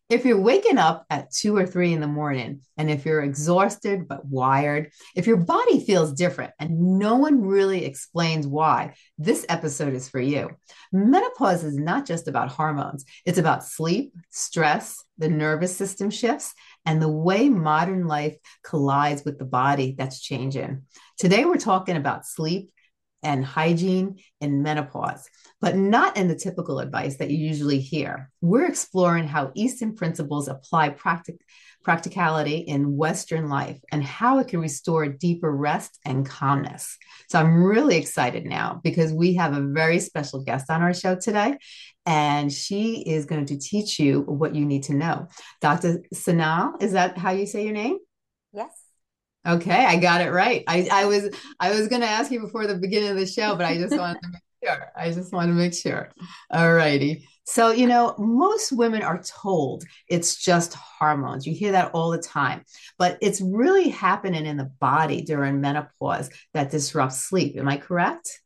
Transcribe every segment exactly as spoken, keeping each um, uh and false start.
If you're waking up at two or three in the morning, and if you're exhausted but wired, if your body feels different and no one really explains why, this episode is for you. Menopause is not just about hormones, it's about sleep, stress, the nervous system shifts, and the way modern life collides with the body that's changing. Today, we're talking about sleep and hygiene in menopause, but not in the typical advice that you usually hear. We're exploring how Eastern principles apply practic- practicality in Western life and how it can restore deeper rest and calmness. So I'm really excited now because we have a very special guest on our show today, and she is going to teach you what you need to know. doctor Sanal, is that how you say your name? Yes. Okay, I got it right. I, I was I was going to ask you before the beginning of the show, but I just wanted to make sure. I just want to make sure. All righty. So, you know, most women are told it's just hormones. You hear that all the time, but it's really happening in the body during menopause that disrupts sleep. Am I correct?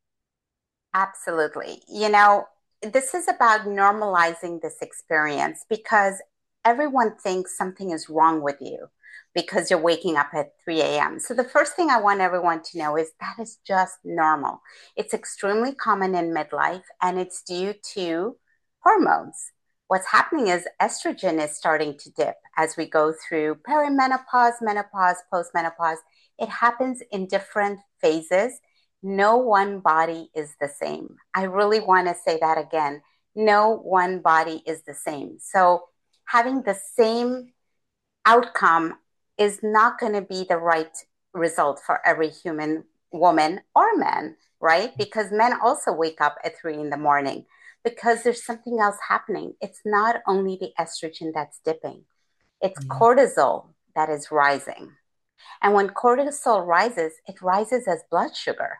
Absolutely. You know, this is about normalizing this experience because everyone thinks something is wrong with you because you're waking up at three a m. So, the first thing I want everyone to know is that is just normal. It's extremely common in midlife and it's due to hormones. What's happening is estrogen is starting to dip as we go through perimenopause, menopause, postmenopause. It happens in different phases. No one body is the same. I really want to say that again. No one body is the same. So, having the same outcome is not going to be the right result for every human woman or man, right? Because men also wake up at three in the morning because there's something else happening. It's not only the estrogen that's dipping, it's Yeah. cortisol that is rising. And when cortisol rises, it rises as blood sugar.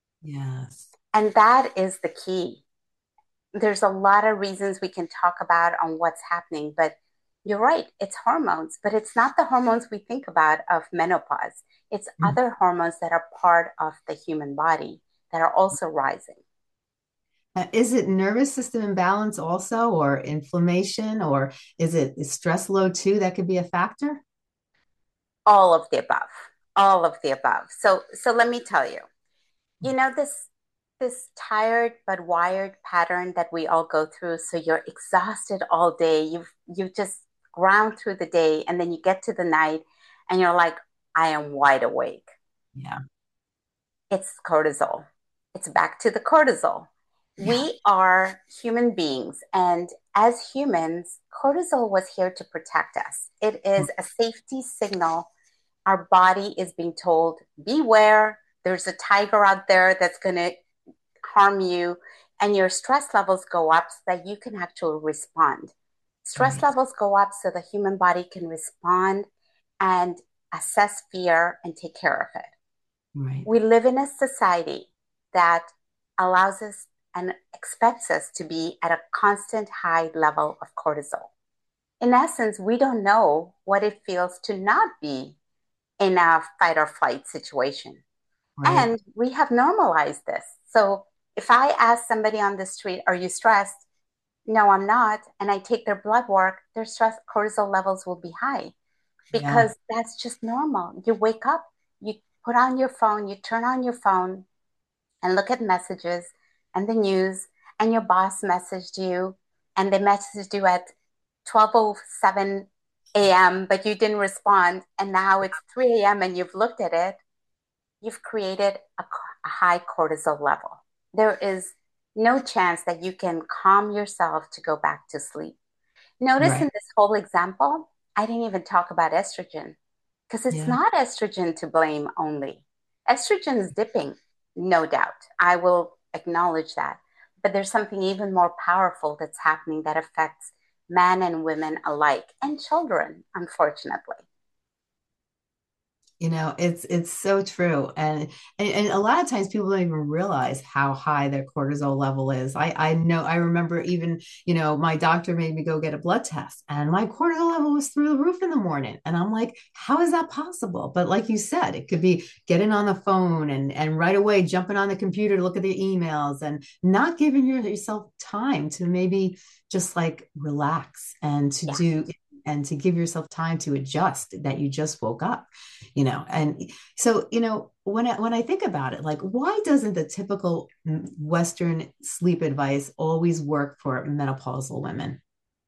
Yes. And that is the key. There's a lot of reasons we can talk about on what's happening, but you're right, it's hormones, but it's not the hormones we think about of menopause. It's other hormones that are part of the human body that are also rising. Uh, Is it nervous system imbalance also, or inflammation, or is it is stress load too that could be a factor? All of the above. All of the above. So so let me tell you. You know this this tired but wired pattern that we all go through. So you're exhausted all day. You've you've just ground through the day and then you get to the night and you're like, I am wide awake. Yeah. It's cortisol. It's back to the cortisol. Yeah. We are human beings, and as humans, cortisol was here to protect us. It is a safety signal. Our body is being told, beware, there's a tiger out there that's going to harm you, and your stress levels go up so that you can actually respond. Stress Right. levels go up so the human body can respond and assess fear and take care of it. Right. We live in a society that allows us and expects us to be at a constant high level of cortisol. In essence, we don't know what it feels to not be in a fight or flight situation. Right. And we have normalized this. So if I ask somebody on the street, are you stressed? No, I'm not. And I take their blood work, their stress cortisol levels will be high Yeah. because that's just normal. You wake up, you put on your phone, you turn on your phone and look at messages and the news, and your boss messaged you and they messaged you at twelve oh seven a m, but you didn't respond. And now it's three a m and you've looked at it, you've created a, a high cortisol level. There is no chance that you can calm yourself to go back to sleep. Notice Right. in this whole example, I didn't even talk about estrogen because it's Yeah. not estrogen to blame only. Estrogen is dipping, no doubt. I will acknowledge that. But there's something even more powerful that's happening that affects men and women alike and children, unfortunately. You know, it's it's so true. And, and and a lot of times people don't even realize how high their cortisol level is. I I know I remember even, you know, my doctor made me go get a blood test and my cortisol level was through the roof in the morning. And I'm like, how is that possible? But like you said, it could be getting on the phone and and right away jumping on the computer to look at the emails and not giving your, yourself time to maybe just like relax and to Yeah. do and to give yourself time to adjust that you just woke up, you know. And so, you know, when I, when I think about it, like, why doesn't the typical Western sleep advice always work for menopausal women?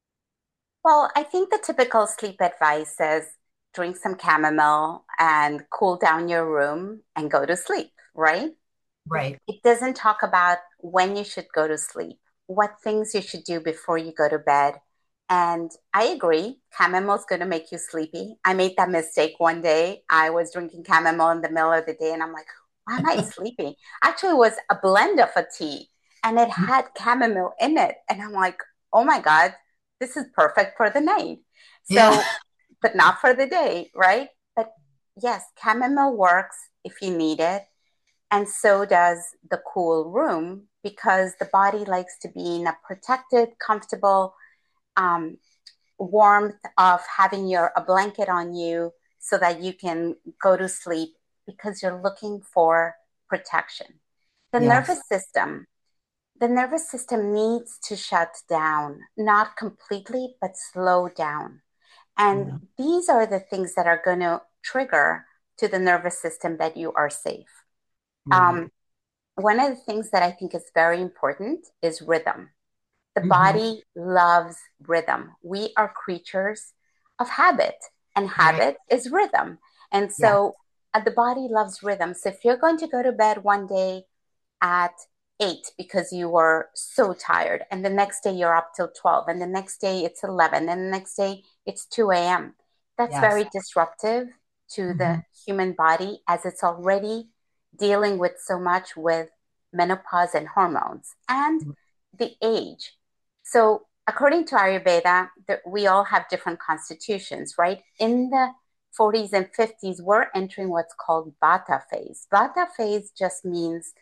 Well, I think the typical sleep advice is drink some chamomile and cool down your room and go to sleep, right? Right. It doesn't talk about when you should go to sleep, what things you should do before you go to bed. And I agree, chamomile is going to make you sleepy. I made that mistake one day. I was drinking chamomile in the middle of the day, and I'm like, why am I sleeping? Actually, it was a blend of a tea, and it had chamomile in it. And I'm like, oh my God, this is perfect for the night. Yeah. So, but not for the day, right? But yes, chamomile works if you need it, and so does the cool room, because the body likes to be in a protected, comfortable um, warmth of having your a blanket on you so that you can go to sleep, because you're looking for protection. The Yes. nervous system, the nervous system needs to shut down, not completely, but slow down. And Yeah. these are the things that are going to trigger to the nervous system that you are safe. Right. Um, One of the things that I think is very important is rhythm. The Hmm. body loves rhythm. We are creatures of habit, and Right. habit is rhythm. And Yeah. so uh, the body loves rhythm. So if you're going to go to bed one day at eight because you were so tired, and the next day you're up till twelve, and the next day it's eleven, and the next day it's two a m, that's Yes. very disruptive to the Hmm. human body, as it's already dealing with so much with menopause and hormones and the age. So, according to Ayurveda, that we all have different constitutions, right? In the forties and fifties, we're entering what's called Vata phase. Vata phase just means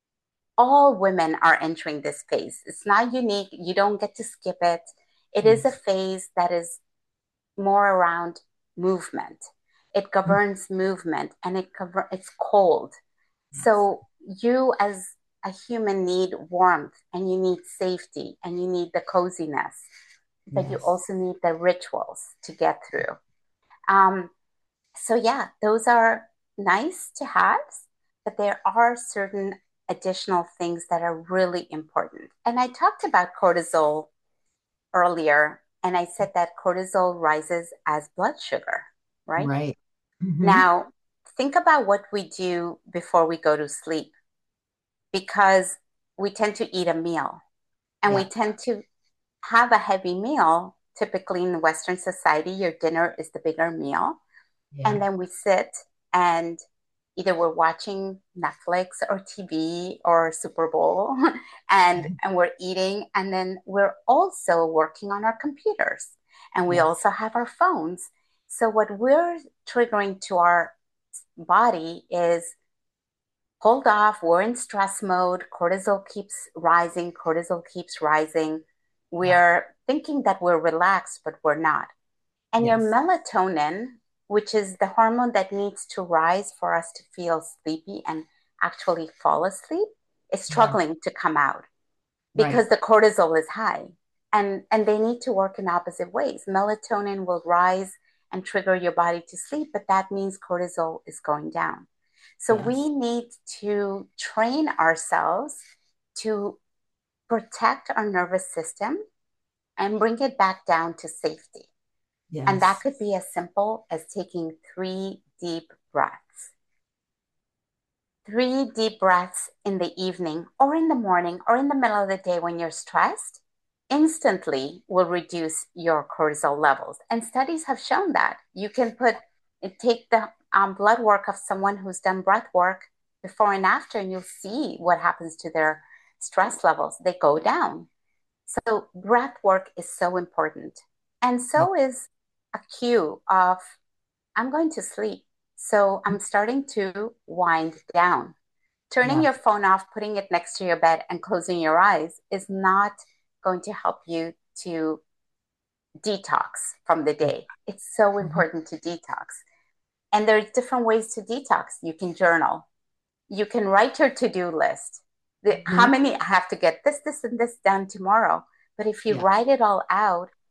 all women are entering this phase. It's not unique. You don't get to skip it. It is a Yes. phase that is more around movement. It Mhm. governs movement, and it gover- it's cold. Yes. So you as a human need warmth, and you need safety, and you need the coziness, but you Yes. also need the rituals to get through. Um, so yeah, those are nice to have, but there are certain additional things that are really important. And I talked about cortisol earlier, and I said that cortisol rises as blood sugar, right? Right. Hmm. Now, think about what we do before we go to sleep, because we tend to eat a meal, and we Yeah. tend to have a heavy meal. Typically in Western society, your dinner is the bigger meal. And Yeah. then we sit, and either we're watching Netflix or T V or Super Bowl, and and we're eating, and then we're also working on our computers, and we Yes. also have our phones. So what we're triggering to our body is, hold off, we're in stress mode, cortisol keeps rising, cortisol keeps rising. Yeah. We're thinking that we're relaxed, but we're not. And your Yes. melatonin, which is the hormone that needs to rise for us to feel sleepy and actually fall asleep, is Yeah. struggling to come out Right. because the cortisol is high. And, and they need to work in opposite ways. Melatonin will rise and trigger your body to sleep, but that means cortisol is going down. So we Yes. need to train ourselves to protect our nervous system and bring it back down to safety. And that Yes. could be as simple as taking three deep breaths. Three deep breaths in the evening or in the morning or in the middle of the day when you're stressed instantly will reduce your cortisol levels. And studies have shown that. You can put take the um, blood work of someone who's done breath work before and after, and you'll see what happens to their stress levels. They go down. So breath work is so important. And Yeah. so is a cue of, I'm going to sleep. So I'm starting to wind down. Turning Yeah. your phone off, putting it next to your bed, and closing your eyes is not going to help you to detox from the day. It's so Mhm. important to detox. And there's different ways to detox. You can journal. You can write your to-do list. The, how Mhm. many I have to get this, this, and this done tomorrow. But if you Yeah. write it all out,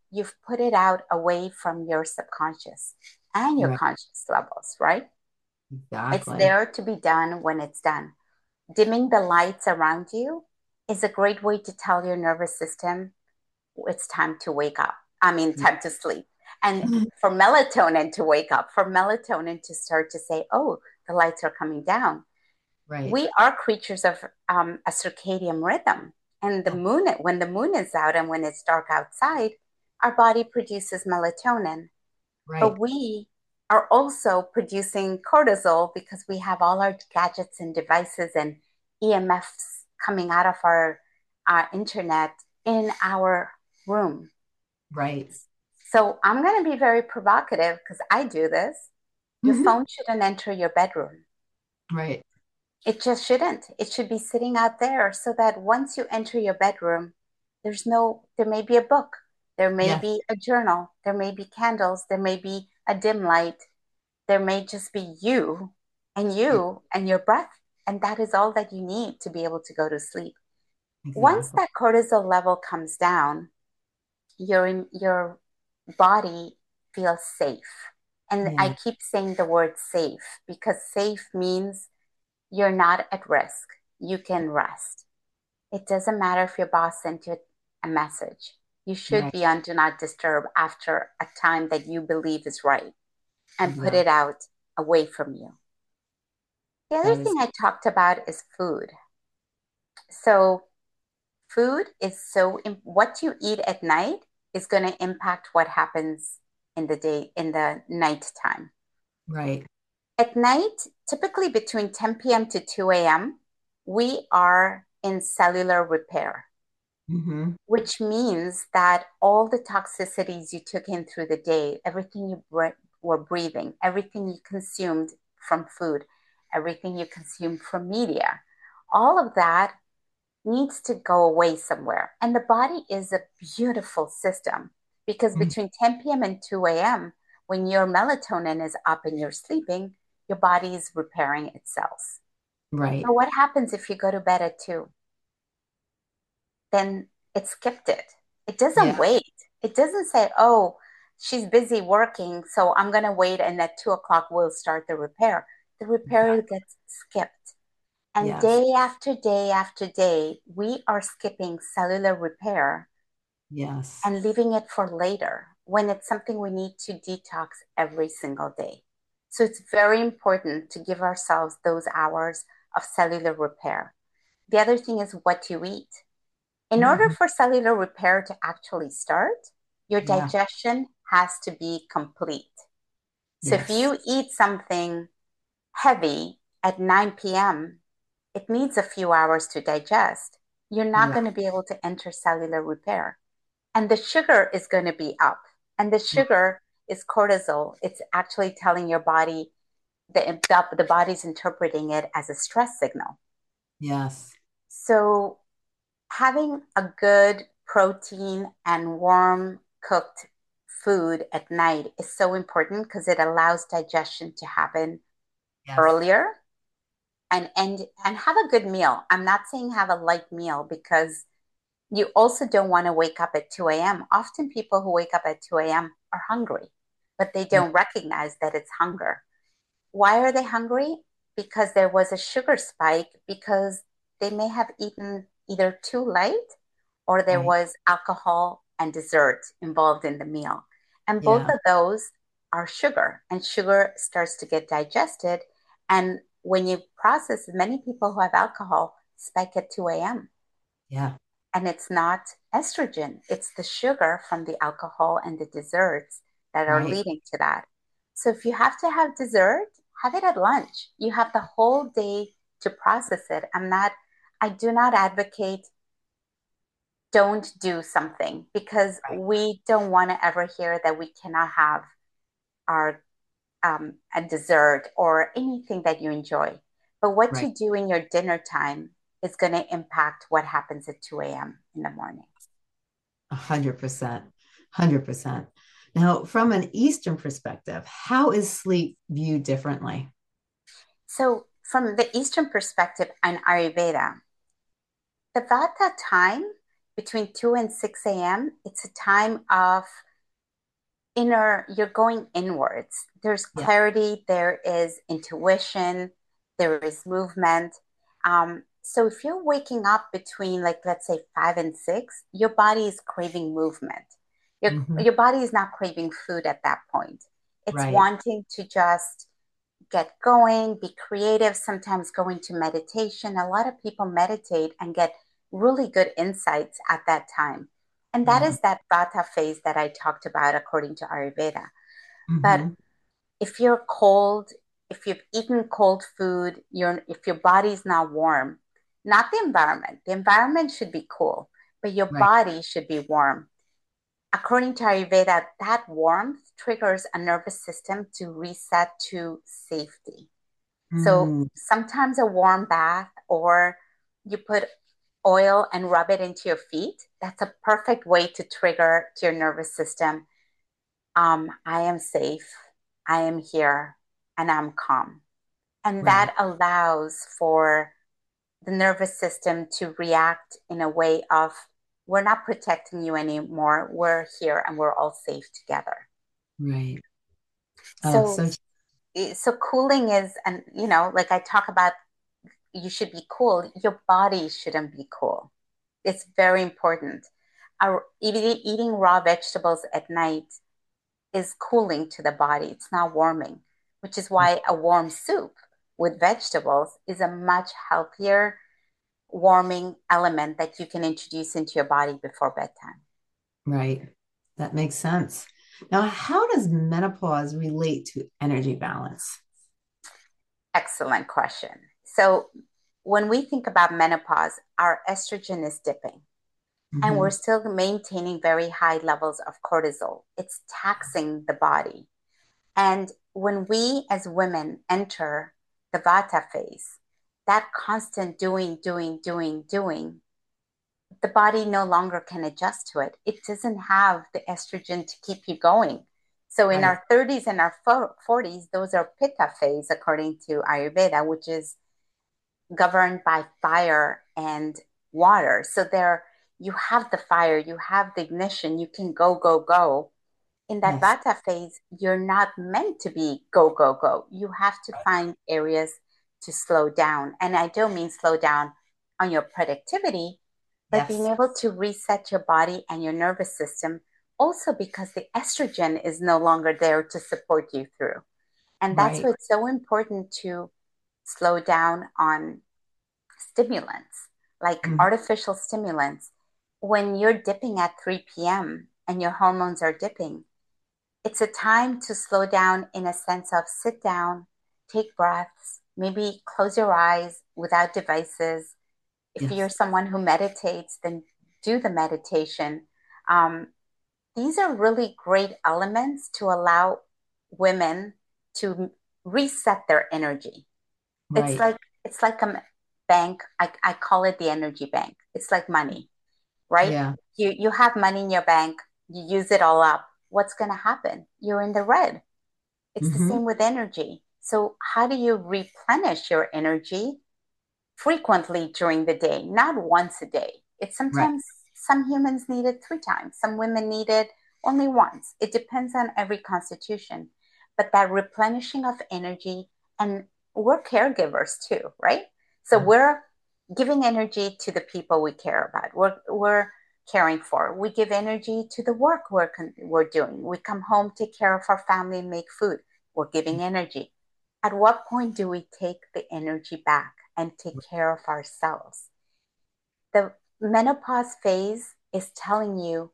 you've put it out away from your subconscious and your Right. conscious levels, right? It's Exactly. there to be done when it's done. Dimming the lights around you is a great way to tell your nervous system it's time to wake up. I mean, time to sleep. And for melatonin to wake up, for melatonin to start to say, oh, the lights are coming down. Right. We are creatures of um, a circadian rhythm. And the moon, when the moon is out and when it's dark outside, our body produces melatonin. Right. But we are also producing cortisol because we have all our gadgets and devices and E M Fs coming out of our uh, internet in our room. Right. So I'm going to be very provocative because I do this. Your phone shouldn't enter your bedroom. Right. It just shouldn't. It should be sitting out there so that once you enter your bedroom, there's no, there may be a book, there may Yes. be a journal, there may be candles, there may be a dim light, there may just be you and Yeah. you and your breath. And that is all that you need to be able to go to sleep. Once Exactly. that cortisol level comes down, your, your body feels safe. And I Yeah. keep saying the word safe because safe means you're not at risk. You can rest. It doesn't matter if your boss sent you a message. You should Right. be on do not disturb after a time that you believe is right and put Exactly. it out away from you. The other That is thing I talked about is food. So, food is so, what you eat at night is going to impact what happens in the day, in the night time. right. At night, typically between ten p m to two a m, we are in cellular repair, Hmm. which means that all the toxicities you took in through the day, everything you bre- were breathing, everything you consumed from food, everything you consumed from media, all of that needs to go away somewhere. And the body is a beautiful system because between ten p m and two a m, when your melatonin is up and you're sleeping, your body is repairing itself. Right. But what happens if you go to bed at two? Then it skipped it. It doesn't Yeah. wait. It doesn't say, oh, she's busy working, so I'm going to wait and at two o'clock we'll start the repair. The repair Exactly. gets skipped. And Yes. day after day after day, we are skipping cellular repair Yes. and leaving it for later when it's something we need to detox every single day. So it's very important to give ourselves those hours of cellular repair. The other thing is what you eat. In order Hmm. for cellular repair to actually start, your Yeah. digestion has to be complete. So if Yes. you eat something heavy at nine p m, it needs a few hours to digest. You're not Yeah. going to be able to enter cellular repair. And the sugar is going to be up. And the Right. sugar is cortisol. It's actually telling your body, the, the body's interpreting it as a stress signal. Yes. So having a good protein and warm cooked food at night is so important because it allows digestion to happen Yes. earlier and and and have a good meal. I'm not saying have a light meal because you also don't want to wake up at two a m. Often people who wake up at two a m are hungry, but they Right. don't recognize that it's hunger. Why are they hungry? Because there was a sugar spike because they may have eaten either too light or there Right. was alcohol and dessert involved in the meal. And both Yeah. of those are sugar, and sugar starts to get digested. And when you process, many people who have alcohol spike at two a m. Yeah. And it's not estrogen, it's the sugar from the alcohol and the desserts that are Right. leading to that. So if you have to have dessert, have it at lunch. You have the whole day to process it. I'm not, I do not advocate don't do something because Right. we don't want to ever hear that we cannot have our um, a dessert or anything that you enjoy. But what Right. you do in your dinner time is going to impact what happens at two a m in the morning. A hundred percent. Hundred percent. Now, from an Eastern perspective, how is sleep viewed differently? So, from the Eastern perspective and Ayurveda, the Vata time between two and six a m, it's a time of inner, you're going inwards. There's Yeah. clarity, there is intuition, there is movement. Um, so if you're waking up between, like, let's say five and six, your body is craving movement. Your, Hmm. your body is not craving food at that point. It's Right. wanting to just get going, be creative, sometimes going to meditation. A lot of people meditate and get really good insights at that time. And that Yeah. is that vata phase that I talked about according to Ayurveda. But Hmm. if you're cold, if you've eaten cold food, you're if your body's not warm, not the environment. The environment should be cool, but your Right. body should be warm. According to Ayurveda, that warmth triggers a nervous system to reset to safety. So Mm. sometimes a warm bath, or you put oil and rub it into your feet. That's a perfect way to trigger to your nervous system. Um, I am safe, I am here, and I'm calm. And Right. that allows for the nervous system to react in a way of, we're not protecting you anymore. We're here and we're all safe together. Right. Oh, So, so so cooling is, and you know, like I talk about, you should be cool. Your body shouldn't be cool. It's very important. Our, eating, eating raw vegetables at night is cooling to the body. It's not warming, which is why a warm soup with vegetables is a much healthier warming element that you can introduce into your body before bedtime. right. That makes sense. Now, how does menopause relate to energy balance? Excellent question. So, when we think about menopause, our estrogen is dipping and we're Hmm. still maintaining very high levels of cortisol. It's taxing the body. And when we as women enter the vata phase, that constant doing, doing, doing, doing, the body no longer can adjust to it. It doesn't have the estrogen to keep you going. So in Right. our thirties and our forties, those are pitta phase, according to Ayurveda, which is governed by fire and water. So there, you have the fire, you have the ignition, you can go, go, go. In that Yes. vata phase, you're not meant to be go, go, go. You have to find areas to slow down. And I don't mean slow down on your productivity, but being Yes. able to reset your body and your nervous system, also because the estrogen is no longer there to support you through. And that's Right. why it's so important to slow down on stimulants, like Mhm. artificial stimulants. When you're dipping at three p m and your hormones are dipping, it's a time to slow down in a sense of sit down, take breaths, maybe close your eyes without devices. If you're Yes. someone who meditates, then do the meditation. Um, these are really great elements to allow women to reset their energy. It's Right. like it's like a bank. I, I call it the energy bank. It's like money, right? Yeah. You you have money in your bank, you use it all up. What's going to happen? You're in the red. It's the Hmm. same with energy. So how do you replenish your energy frequently during the day, not once a day? It's Right. sometimes some humans need it three times, some women need it only once. It depends on every constitution. But that replenishing of energy, and we're caregivers too, right? So we're giving energy to the people we care about. We're we're caring for. We give energy to the work we're we're doing. We come home, take care of our family, and make food. We're giving energy. At what point do we take the energy back and take care of ourselves? The menopause phase is telling you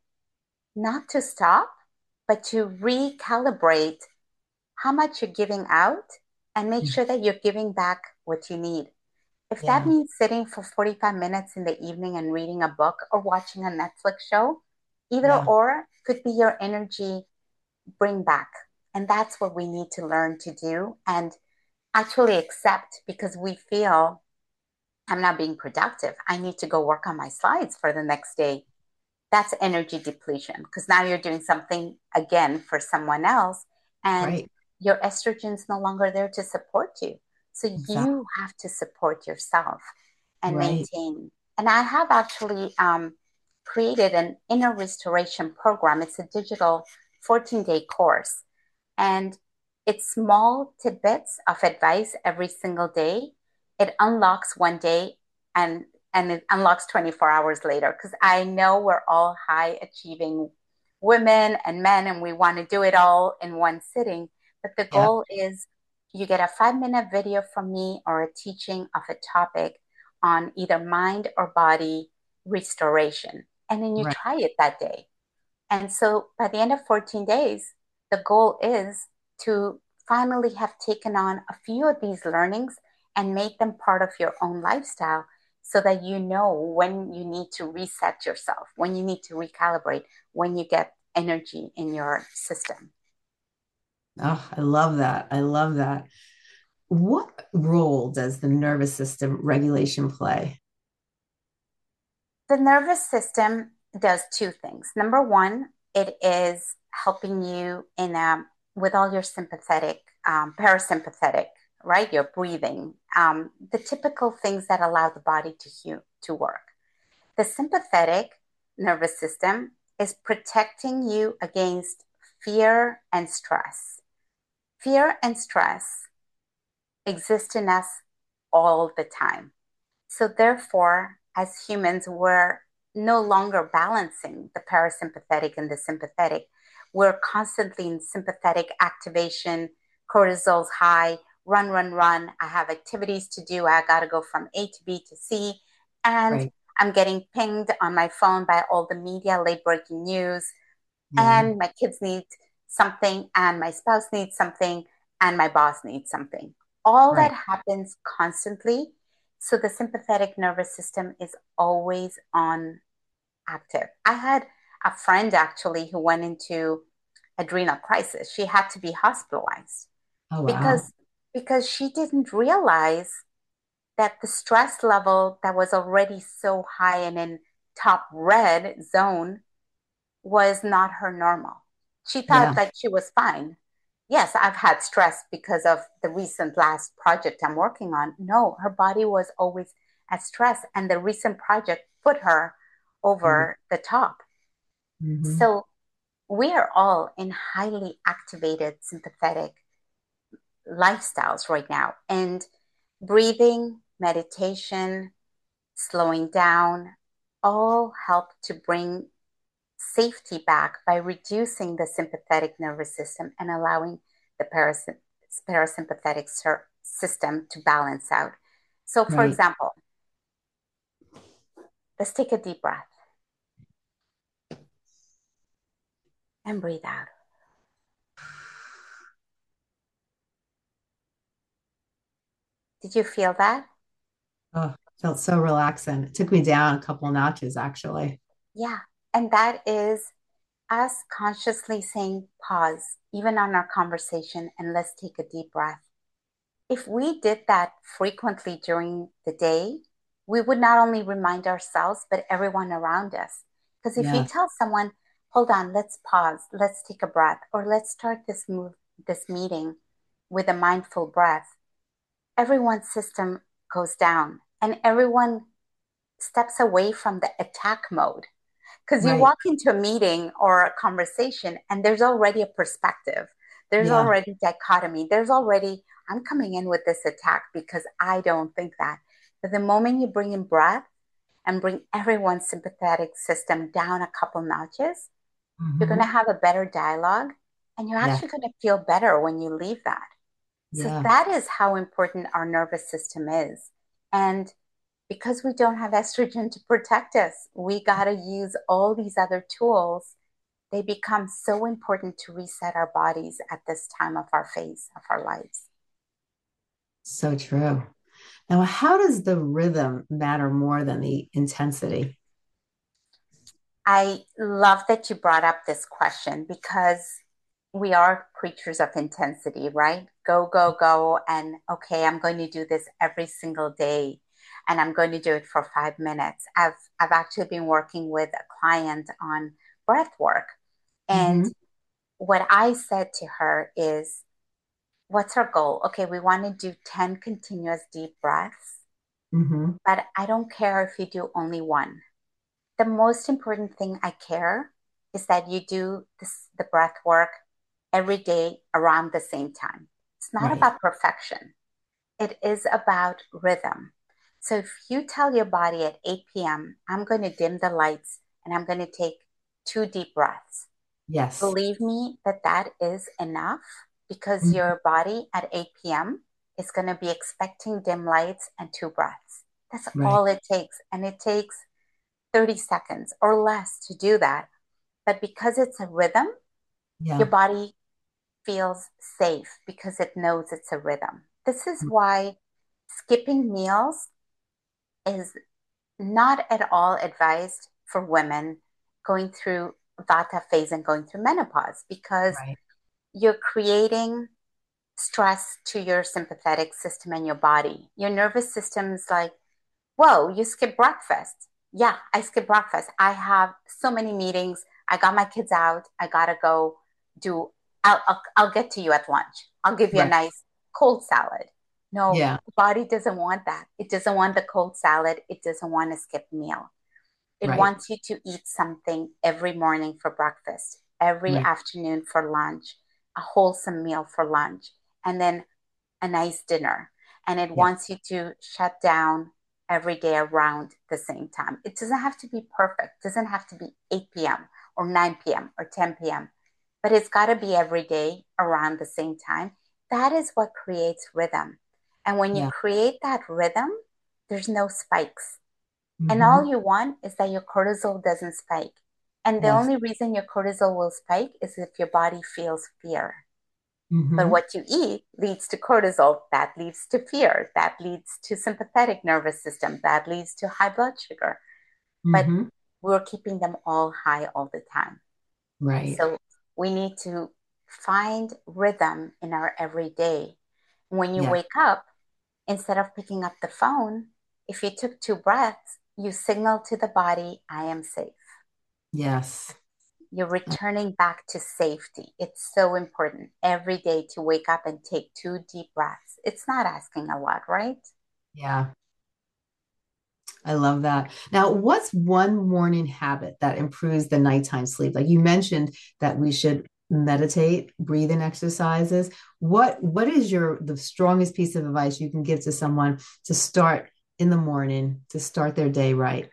not to stop, but to recalibrate how much you're giving out and make Mhm. sure that you're giving back what you need. If that Yeah. means sitting for forty-five minutes in the evening and reading a book or watching a Netflix show, either Yeah. or could be your energy bring back. And that's what we need to learn to do and actually accept, because we feel I'm not being productive. I need to go work on my slides for the next day. That's energy depletion, because now you're doing something again for someone else and Right. your estrogen's no longer there to support you. So Exactly. you have to support yourself and Right. maintain. And I have actually um, created an inner restoration program. It's a digital fourteen day course. And it's small tidbits of advice every single day. It unlocks one day and and it unlocks twenty-four hours later because I know we're all high achieving women and men and we want to do it all in one sitting. But the Yeah. goal is you get a five minute video from me or a teaching of a topic on either mind or body restoration. And then you Right. try it that day. And so by the end of fourteen days, the goal is to finally have taken on a few of these learnings and made them part of your own lifestyle so that you know when you need to reset yourself, when you need to recalibrate, when you get energy in your system. Oh, I love that. I love that. What role does the nervous system regulation play? The nervous system does two things. Number one, it is helping you in a with all your sympathetic, um, parasympathetic, right? Your breathing, um, the typical things that allow the body to heal, to work. The sympathetic nervous system is protecting you against fear and stress. Fear and stress exist in us all the time. So, therefore, as humans, we're no longer balancing the parasympathetic and the sympathetic. We're constantly in sympathetic activation, cortisol's high, run, run, run. I have activities to do. I got to go from A to B to C. And Right. I'm getting pinged on my phone by all the media, late breaking news. Yeah. And my kids need something, and my spouse needs something, and my boss needs something. All that Right. happens constantly. So the sympathetic nervous system is always on active. I had a friend actually who went into adrenal crisis. She had to be hospitalized Oh, wow. because because she didn't realize that the stress level that was already so high and in top red zone was not her normal. She thought Yeah. that she was fine. Yes, I've had stress because of the recent last project I'm working on. No, her body was always at stress, and the recent project put her over the top. Mm-hmm. So we are all in highly activated sympathetic lifestyles right now. And breathing, meditation, slowing down all help to bring safety back by reducing the sympathetic nervous system and allowing the parasy- parasympathetic ser- system to balance out. So, for Right. example, let's take a deep breath and breathe out. Did you feel that? Oh, felt so relaxing. It took me down a couple notches, actually. Yeah. And that is us consciously saying pause, even on our conversation, and let's take a deep breath. If we did that frequently during the day, we would not only remind ourselves, but everyone around us. Because if you Yeah. tell someone, hold on, let's pause, let's take a breath, or let's start this move, this meeting with a mindful breath, everyone's system goes down and everyone steps away from the attack mode. Because you Right. walk into a meeting or a conversation and there's already a perspective, there's Yeah. already dichotomy, there's already, I'm coming in with this attack because I don't think that. But the moment you bring in breath and bring everyone's sympathetic system down a couple notches, you're going to Hmm. have a better dialogue and you're Yeah. actually going to feel better when you leave that. So Yeah. that is how important our nervous system is. And because we don't have estrogen to protect us, we got to use all these other tools. They become so important to reset our bodies at this time of our phase of our lives. So true. Now, how does the rhythm matter more than the intensity? I love that you brought up this question because we are creatures of intensity, right? Go, go, go. And okay, I'm going to do this every single day and I'm going to do it for five minutes. I've, I've actually been working with a client on breath work. And Hmm. what I said to her is, what's our goal? Okay, we want to do ten continuous deep breaths, Hmm. but I don't care if you do only one. The most important thing I care is that you do this, the breath work every day around the same time. It's not Right. about perfection. It is about rhythm. So if you tell your body at eight p m, I'm going to dim the lights and I'm going to take two deep breaths, Yes. believe me that that is enough because Mhm. your body at eight p m is going to be expecting dim lights and two breaths. That's Right. all it takes. And it takes thirty seconds or less to do that. But because it's a rhythm, your Yeah. body feels safe because it knows it's a rhythm. This is why skipping meals is not at all advised for women going through Vata phase and going through menopause because Right. you're creating stress to your sympathetic system and your body. Your nervous system's like, whoa, you skip breakfast. Yeah, I skip breakfast. I have so many meetings. I got my kids out. I gotta go do. I'll, I'll, I'll get to you at lunch. I'll give you a Right. nice cold salad. No, Yeah. the body doesn't want that. It doesn't want the cold salad. It doesn't want to skip meal. It Right. wants you to eat something every morning for breakfast, every Right. afternoon for lunch, a wholesome meal for lunch, and then a nice dinner. And it Yeah. wants you to shut down every day around the same time. It doesn't have to be perfect. It doesn't have to be eight p m or nine p m or ten p m, but it's got to be every day around the same time. That is what creates rhythm. And when you Yeah. create that rhythm, there's no spikes. And all Hmm. you want is that your cortisol doesn't spike. And the Yes. only reason your cortisol will spike is if your body feels fear. But Hmm. what you eat leads to cortisol, that leads to fear, that leads to sympathetic nervous system, that leads to high blood sugar. But Hmm. we're keeping them all high all the time. Right. So we need to find rhythm in our everyday. When you Yeah. wake up, instead of picking up the phone, if you took two breaths, you signal to the body, I am safe. Yes. You're returning back to safety. It's so important every day to wake up and take two deep breaths. It's not asking a lot, right? Yeah. I love that. Now, what's one morning habit that improves the nighttime sleep? Like you mentioned that we should meditate, breathing exercises. What what is your the strongest piece of advice you can give to someone to start in the morning, to start their day right?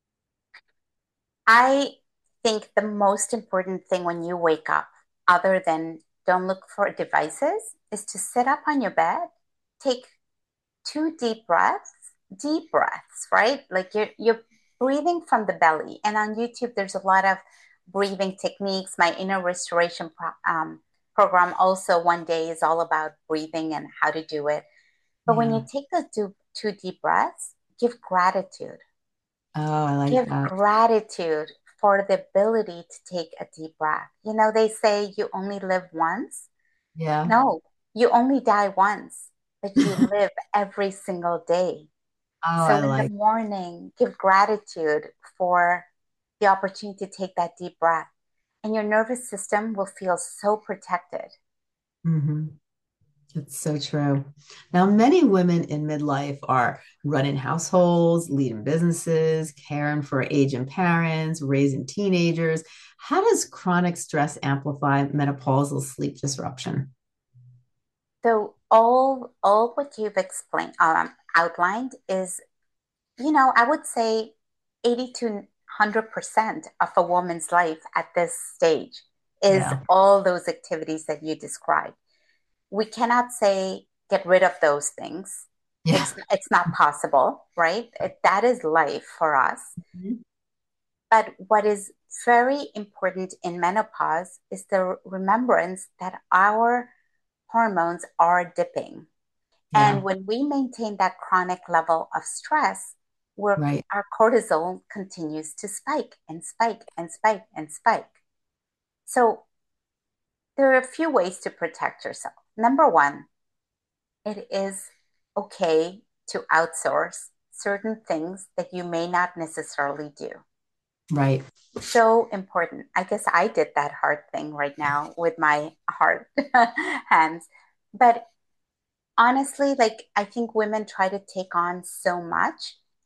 I think the most important thing when you wake up, other than don't look for devices, is to sit up on your bed, take two deep breaths, deep breaths, right? Like you're you're breathing from the belly. And on YouTube, there's a lot of breathing techniques. My inner restoration pro- um, program also one day is all about breathing and how to do it. But when Yeah. you take the two, two deep breaths, give gratitude. Oh, I like Give that. gratitude for the ability to take a deep breath. You know, they say you only live once. Yeah. No, you only die once, but you live every single day. Oh, I So in the like. morning, give gratitude for the opportunity to take that deep breath, and your nervous system will feel so protected. Hmm. It's so true. Now, many women in midlife are running households, leading businesses, caring for aging parents, raising teenagers. How does chronic stress amplify menopausal sleep disruption? So all all what you've explained um, outlined is, you know, I would say eighty to one hundred percent of a woman's life at this stage is Yeah. all those activities that you described. We cannot say get rid of those things. Yeah. It's it's not possible, right? It, that is life for us. Mhm. But what is very important in menopause is the remembrance that our hormones are dipping. And Yeah. when we maintain that chronic level of stress, where Right. our cortisol continues to spike and spike and spike and spike. So there are a few ways to protect yourself. Number one, it is okay to outsource certain things that you may not necessarily do. Right. So important. I guess I did that hard thing right now with my hard hands. But honestly, like I think women try to take on so much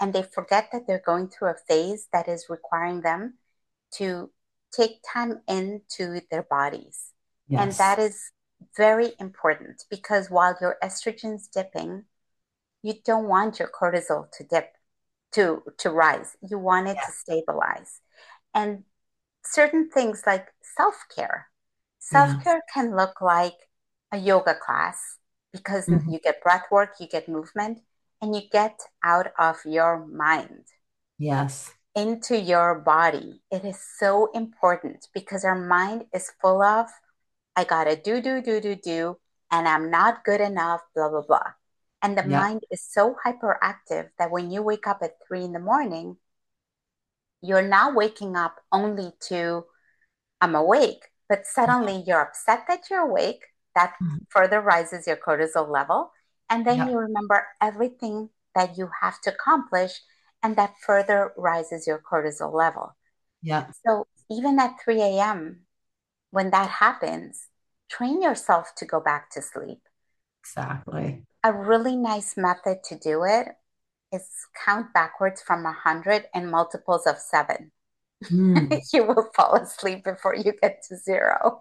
and they forget that they're going through a phase that is requiring them to take time into their bodies. And Yes. that is very important because while your estrogen's dipping, you don't want your cortisol to dip to to rise. You want it to Yeah. stabilize. And certain things like self-care. Yeah. Self-care can look like a yoga class because Mhm. you get breath work, you get movement, and you get out of your mind Yes. into your body. It is so important because our mind is full of, I gotta do, do, do, do, do, and I'm not good enough, blah, blah, blah. And the Yep. mind is so hyperactive that when you wake up at three in the morning, you're not waking up only to, I'm awake, but suddenly you're upset that you're awake. That Mhm. further rises your cortisol level. And then Yep. you remember everything that you have to accomplish, and that further rises your cortisol level. Yep. So even at three a m, when that happens, train yourself to go back to sleep. Exactly. A really nice method to do it is count backwards from one hundred and multiples of seven. Mm. You will fall asleep before you get to zero.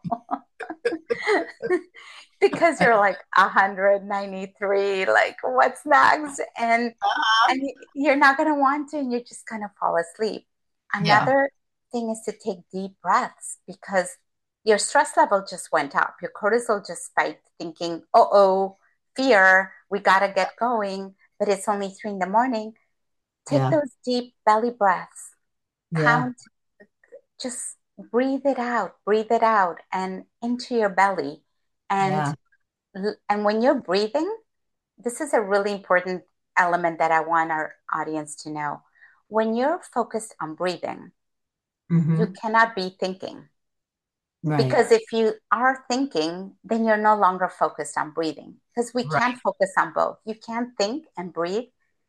Because you're like one hundred ninety-three, like what's next? And Uh-huh. and you're not going to want to, and you're just going to fall asleep. Yeah. Another thing is to take deep breaths because your stress level just went up. Your cortisol just spiked, thinking, oh, oh, fear, we got to get going, but it's only three in the morning. Take Yeah. those deep belly breaths, Yeah. count, just breathe it out, breathe it out and into your belly. And Yeah. and when you're breathing, this is a really important element that I want our audience to know. When you're focused on breathing, you Hmm. cannot be thinking. Right. Because if you are thinking, then you're no longer focused on breathing. Because we can't Right. focus on both. You can't think and breathe,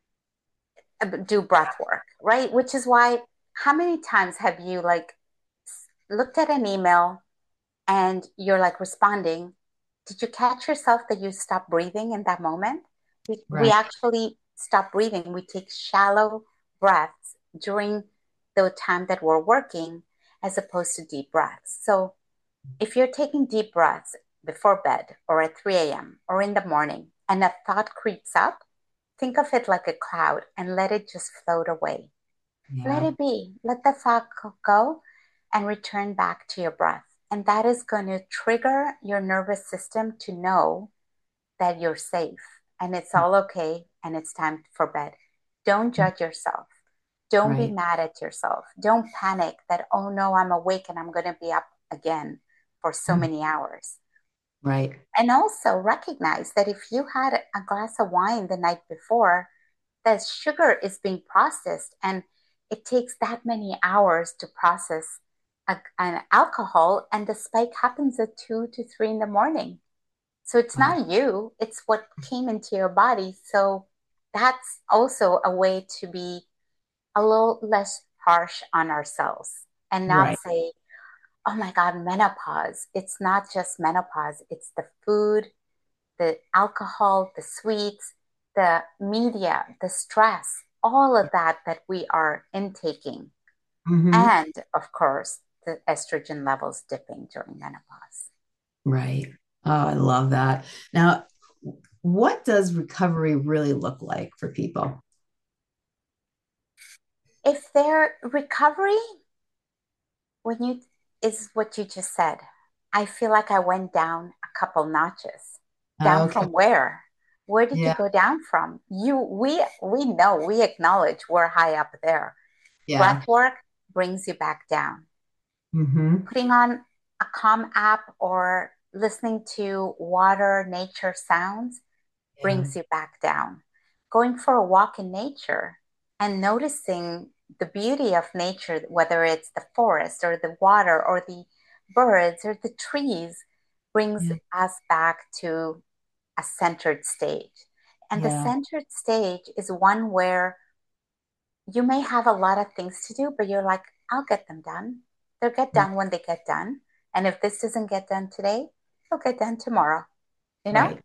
uh, do breath work, right? Which is why, how many times have you like looked at an email and you're like responding? Did you catch yourself that you stop breathing in that moment? We, we Right. actually stop breathing. We take shallow breaths during the time that we're working as opposed to deep breaths. So if you're taking deep breaths before bed or at three a m or in the morning and a thought creeps up, think of it like a cloud and let it just float away. Let Yeah. it be. Let the thought go and return back to your breath. And that is going to trigger your nervous system to know that you're safe and it's all okay and it's time for bed. Don't judge yourself. Don't be Right. mad at yourself. Don't panic that, oh no, I'm awake and I'm going to be up again for so Mm. many hours. Right. And also recognize that if you had a glass of wine the night before, the sugar is being processed and it takes that many hours to process a, an alcohol, and the spike happens at two to three in the morning. So it's Wow. not you, it's what came into your body. So that's also a way to be a little less harsh on ourselves and not Right. say, oh my God, menopause. It's not just menopause, it's the food, the alcohol, the sweets, the media, the stress, all of that that we are intaking. Hmm. And of course, the estrogen levels dipping during menopause. Right. Oh, I love that. Now, what does recovery really look like for people? If their recovery, when you is what you just said, I feel like I went down a couple notches. Down Okay. from where? Where did you Yeah. go down from? You we we know, we acknowledge we're high up there. Yeah. Breath work brings you back down. Hmm. Putting on a calm app or listening to water, nature sounds Yeah. brings you back down. Going for a walk in nature and noticing the beauty of nature, whether it's the forest or the water or the birds or the trees, brings Yeah. us back to a centered stage. And the Yeah. centered stage is one where you may have a lot of things to do, but you're like, I'll get them done. They'll get Mm. done when they get done. And if this doesn't get done today, it'll get done tomorrow, you know? Right.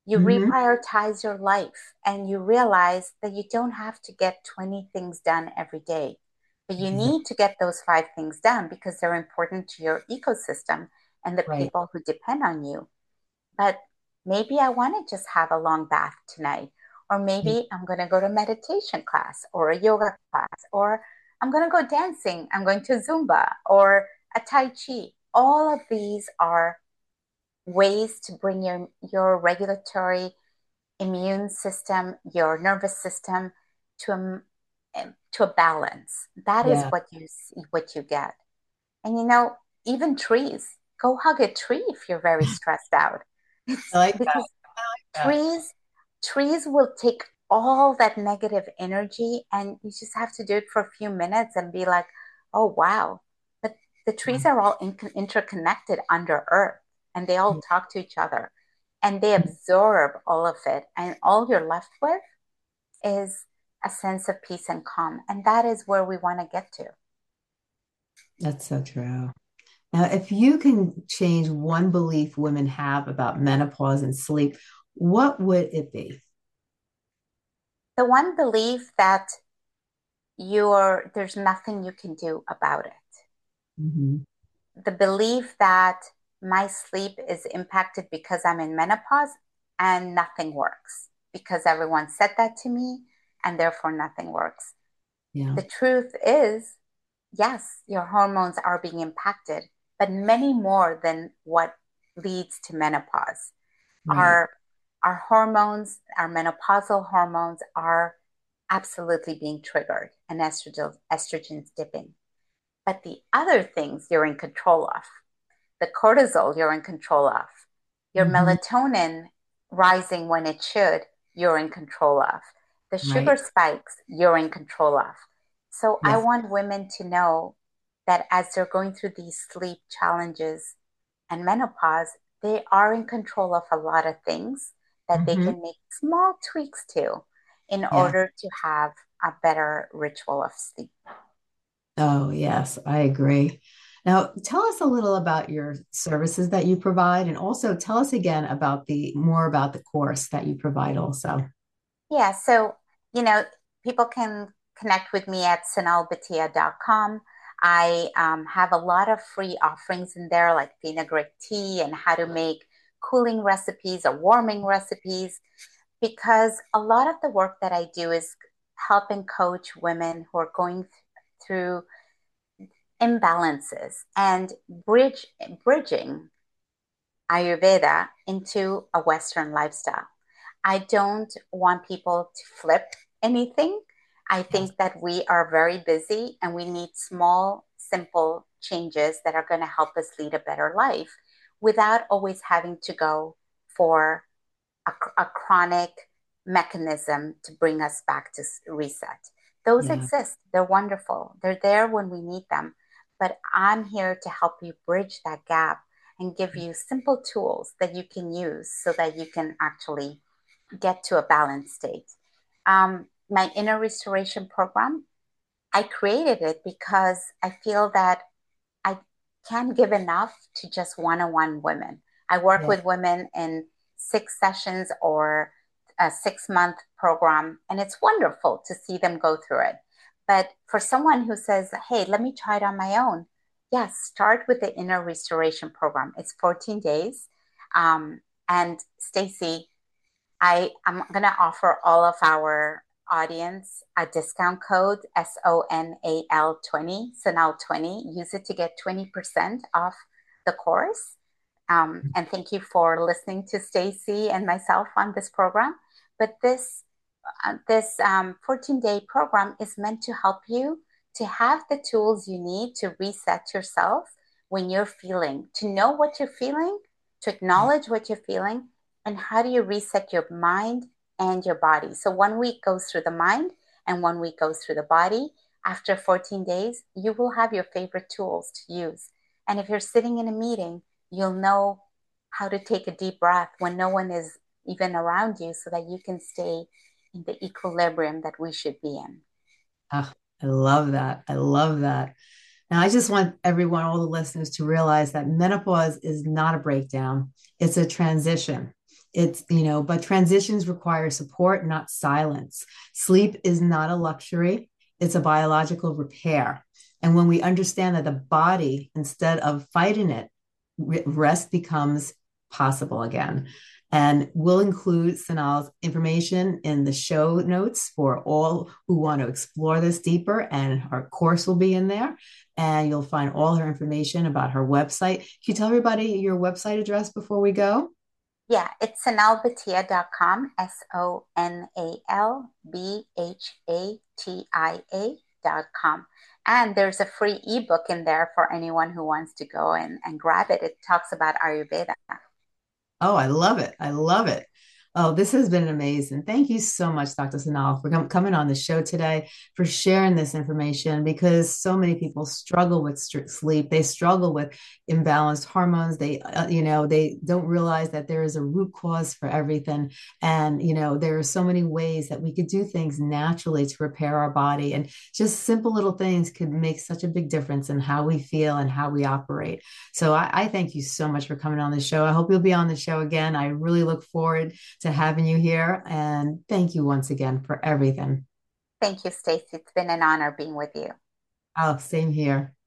You Hmm. reprioritize your life and you realize that you don't have to get twenty things done every day, but you Exactly. need to get those five things done because they're important to your ecosystem and the Right. people who depend on you. But maybe I want to just have a long bath tonight, or maybe I'm going to go to meditation class or a yoga class, or I'm going to go dancing. I'm going to Zumba or a Tai Chi. All of these are ways to bring your your regulatory immune system, your nervous system to a to a balance. That is Yeah. what you see, what you get. And you know, even trees, go hug a tree if you're very stressed out. I It's like because that. trees trees will take all that negative energy and you just have to do it for a few minutes and be like, oh wow. But the trees are all in- interconnected under earth and they all talk to each other and they absorb all of it. And all you're left with is a sense of peace and calm. And that is where we want to get to. That's so true. Now, if you can change one belief women have about menopause and sleep, what would it be? The one belief that you're there's nothing you can do about it. Hmm. The belief that my sleep is impacted because I'm in menopause and nothing works because everyone said that to me and therefore nothing works. Yeah. The truth is, yes, your hormones are being impacted, but many more than what leads to menopause. Right. Our our hormones, our menopausal hormones are absolutely being triggered and estrogen estrogen's dipping. But the other things you're in control of, the cortisol you're in control of, your Hmm. melatonin rising when it should, you're in control of. The sugar Right. spikes you're in control of. So I Yes. want women to know that as they're going through these sleep challenges and menopause, they are in control of a lot of things that they Hmm. can make small tweaks to in Yeah. order to have a better ritual of sleep. Oh, yes, I agree. Now, tell us a little about your services that you provide, and also tell us again about the more about the course that you provide also. Yeah, so, you know, people can connect with me at sanal bhatia dot com. I um, have a lot of free offerings in there, like fenugrec tea and how to make cooling recipes or warming recipes, because a lot of the work that I do is help and coach women who are going th- through imbalances and bridge bridging Ayurveda into a Western lifestyle. I don't want people to flip anything. I Yes. think that we are very busy and we need small, simple changes that are going to help us lead a better life without always having to go for a, a chronic mechanism to bring us back to reset. Those Yeah. exist. They're wonderful. They're there when we need them. But I'm here to help you bridge that gap and give you simple tools that you can use so that you can actually get to a balanced state. Um, my inner restoration program, I created it because I feel that I can't give enough to just one on one women. I work Yeah. with women in six sessions or a six month program, and it's wonderful to see them go through it. But for someone who says, hey, let me try it on my own, yes, start with the inner restoration program. It's fourteen days. Um, and Stacy, I am going to offer all of our audience a discount code S O N A L twenty, Sonal twenty. Use it to get twenty percent off the course. Um, and thank you for listening to Stacy and myself on this program. But this uh, this um, fourteen day program is meant to help you to have the tools you need to reset yourself when you're feeling, to know what you're feeling, to acknowledge what you're feeling, and how do you reset your mind and your body. So one week goes through the mind and one week goes through the body. After fourteen days, you will have your favorite tools to use. And if you're sitting in a meeting, you'll know how to take a deep breath when no one is even around you so that you can stay in the equilibrium that we should be in. Ah, I love that. I love that. Now, I just want everyone, all the listeners, to realize that menopause is not a breakdown, it's a transition. It's, you know, but transitions require support, not silence. Sleep is not a luxury, it's a biological repair. And when we understand that the body, instead of fighting it, rest becomes possible again. And we'll include Sanal's information in the show notes for all who want to explore this deeper. And her course will be in there. And you'll find all her information about her website. Can you tell everybody your website address before we go? Yeah, it's sonal bhatia dot com, S O N A L B H A T I A dot com. And there's a free ebook in there for anyone who wants to go and, and grab it. It talks about Ayurveda. Oh, I love it. I love it. Oh, this has been amazing. Thank you so much, Doctor Sanal, for com- coming on the show today, for sharing this information because so many people struggle with st- sleep. They struggle with imbalanced hormones. They, uh, you know, they don't realize that there is a root cause for everything. And, you know, there are so many ways that we could do things naturally to repair our body. And just simple little things could make such a big difference in how we feel and how we operate. So I, I thank you so much for coming on the show. I hope you'll be on the show again. I really look forward to having you here. And thank you once again for everything. Thank you, Stacey. It's been an honor being with you. Oh, same here.